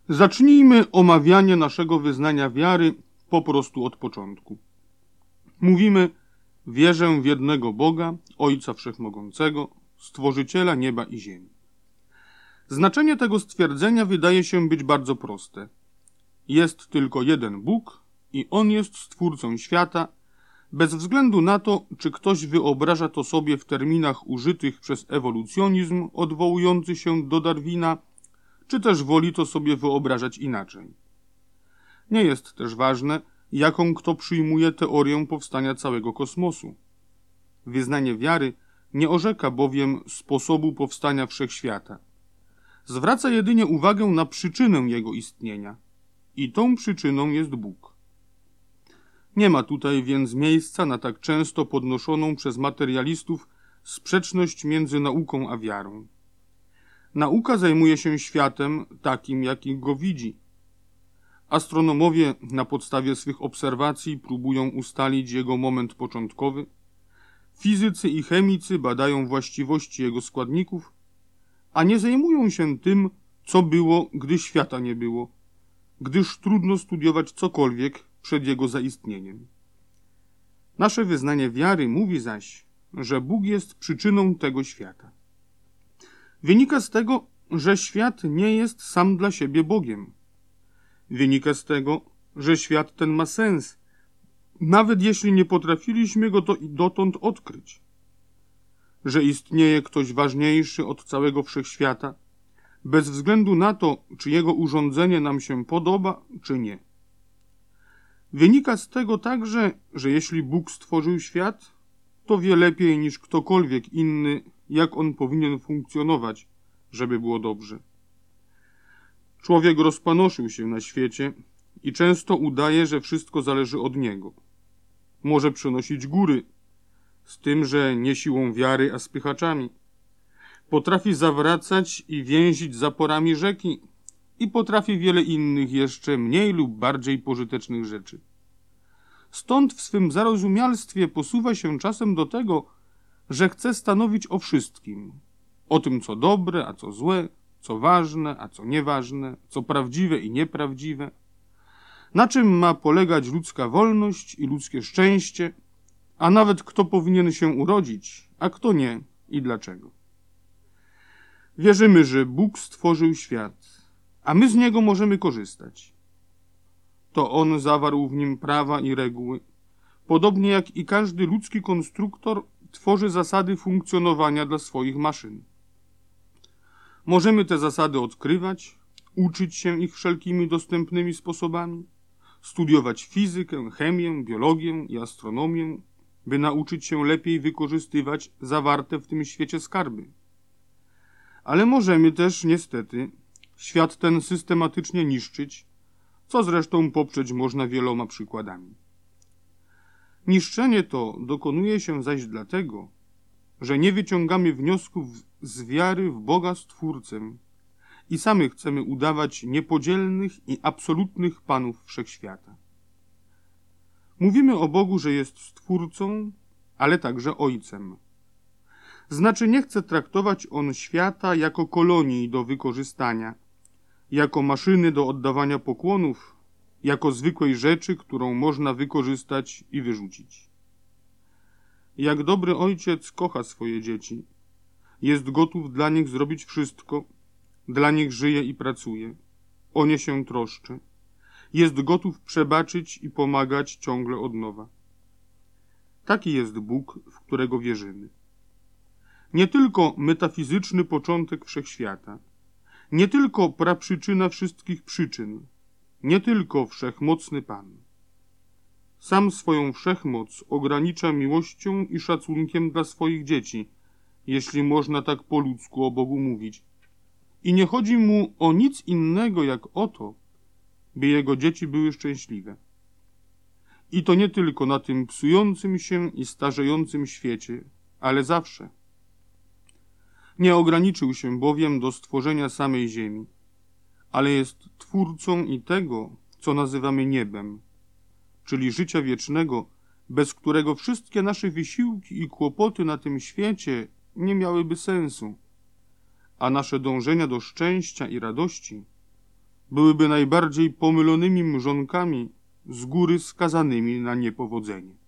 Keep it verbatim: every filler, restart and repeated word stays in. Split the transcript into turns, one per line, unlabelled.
Zacznijmy omawianie naszego wyznania wiary po prostu od początku. Mówimy: wierzę w jednego Boga, Ojca Wszechmogącego, Stworzyciela nieba i ziemi. Znaczenie tego stwierdzenia wydaje się być bardzo proste. Jest tylko jeden Bóg i On jest Stwórcą świata, bez względu na to, czy ktoś wyobraża to sobie w terminach użytych przez ewolucjonizm odwołujący się do Darwina, czy też woli to sobie wyobrażać inaczej. Nie jest też ważne, jaką kto przyjmuje teorię powstania całego kosmosu. Wyznanie wiary nie orzeka bowiem sposobu powstania wszechświata. Zwraca jedynie uwagę na przyczynę jego istnienia. I tą przyczyną jest Bóg. Nie ma tutaj więc miejsca na tak często podnoszoną przez materialistów sprzeczność między nauką a wiarą. Nauka zajmuje się światem takim, jaki go widzi. Astronomowie na podstawie swych obserwacji próbują ustalić jego moment początkowy. Fizycy i chemicy badają właściwości jego składników, a nie zajmują się tym, co było, gdy świata nie było, gdyż trudno studiować cokolwiek przed jego zaistnieniem. Nasze wyznanie wiary mówi zaś, że Bóg jest przyczyną tego świata. Wynika z tego, że świat nie jest sam dla siebie Bogiem. Wynika z tego, że świat ten ma sens, nawet jeśli nie potrafiliśmy go to dotąd odkryć. Że istnieje ktoś ważniejszy od całego wszechświata, bez względu na to, czy jego urządzenie nam się podoba, czy nie. Wynika z tego także, że jeśli Bóg stworzył świat, to wie lepiej niż ktokolwiek inny, jak on powinien funkcjonować, żeby było dobrze. Człowiek rozpanoszył się na świecie i często udaje, że wszystko zależy od niego. Może przenosić góry, z tym, że nie siłą wiary, a spychaczami. Potrafi zawracać i więzić zaporami rzeki i potrafi wiele innych jeszcze mniej lub bardziej pożytecznych rzeczy. Stąd w swym zarozumialstwie posuwa się czasem do tego, że chce stanowić o wszystkim. O tym, co dobre, a co złe, co ważne, a co nieważne, co prawdziwe i nieprawdziwe. Na czym ma polegać ludzka wolność i ludzkie szczęście, a nawet kto powinien się urodzić, a kto nie i dlaczego. Wierzymy, że Bóg stworzył świat, a my z niego możemy korzystać. To On zawarł w nim prawa i reguły, podobnie jak i każdy ludzki konstruktor tworzy zasady funkcjonowania dla swoich maszyn. Możemy te zasady odkrywać, uczyć się ich wszelkimi dostępnymi sposobami, studiować fizykę, chemię, biologię i astronomię, by nauczyć się lepiej wykorzystywać zawarte w tym świecie skarby. Ale możemy też, niestety, świat ten systematycznie niszczyć, co zresztą poprzeć można wieloma przykładami. Niszczenie to dokonuje się zaś dlatego, że nie wyciągamy wniosków z wiary w Boga Stwórcę i sami chcemy udawać niepodzielnych i absolutnych panów wszechświata. Mówimy o Bogu, że jest Stwórcą, ale także Ojcem. Znaczy nie chce traktować On świata jako kolonii do wykorzystania, jako maszyny do oddawania pokłonów, jako zwykłej rzeczy, którą można wykorzystać i wyrzucić. Jak dobry ojciec kocha swoje dzieci, jest gotów dla nich zrobić wszystko, dla nich żyje i pracuje, o nie się troszczy, jest gotów przebaczyć i pomagać ciągle od nowa. Taki jest Bóg, w którego wierzymy. Nie tylko metafizyczny początek wszechświata, nie tylko praprzyczyna wszystkich przyczyn, nie tylko wszechmocny Pan. Sam swoją wszechmoc ogranicza miłością i szacunkiem dla swoich dzieci, jeśli można tak po ludzku o Bogu mówić. I nie chodzi mu o nic innego jak o to, by jego dzieci były szczęśliwe. I to nie tylko na tym psującym się i starzejącym świecie, ale zawsze. Nie ograniczył się bowiem do stworzenia samej ziemi, ale jest twórcą i tego, co nazywamy niebem, czyli życia wiecznego, bez którego wszystkie nasze wysiłki i kłopoty na tym świecie nie miałyby sensu, a nasze dążenia do szczęścia i radości byłyby najbardziej pomylonymi mrzonkami z góry skazanymi na niepowodzenie.